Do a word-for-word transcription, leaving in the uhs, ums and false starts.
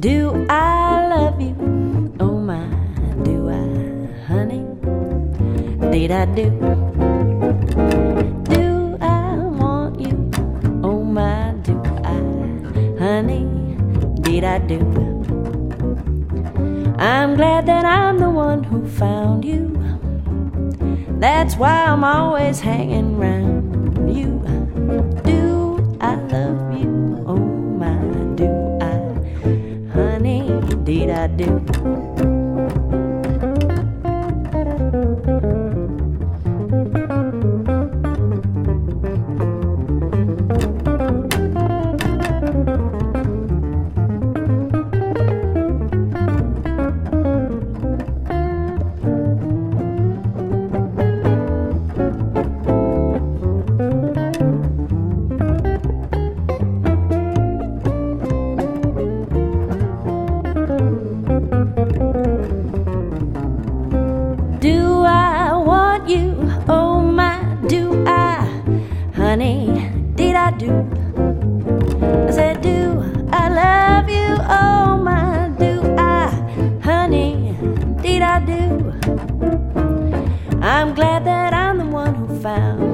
Do I love you? Oh my, do I, honey? Did I do? Do I want you? Oh my, do I, honey? Did I do? I'm glad that I'm the one who found you. That's why I'm always hanging round you. Do I love you? Oh my, do I, honey? Did I do? I'm glad that I'm the one who found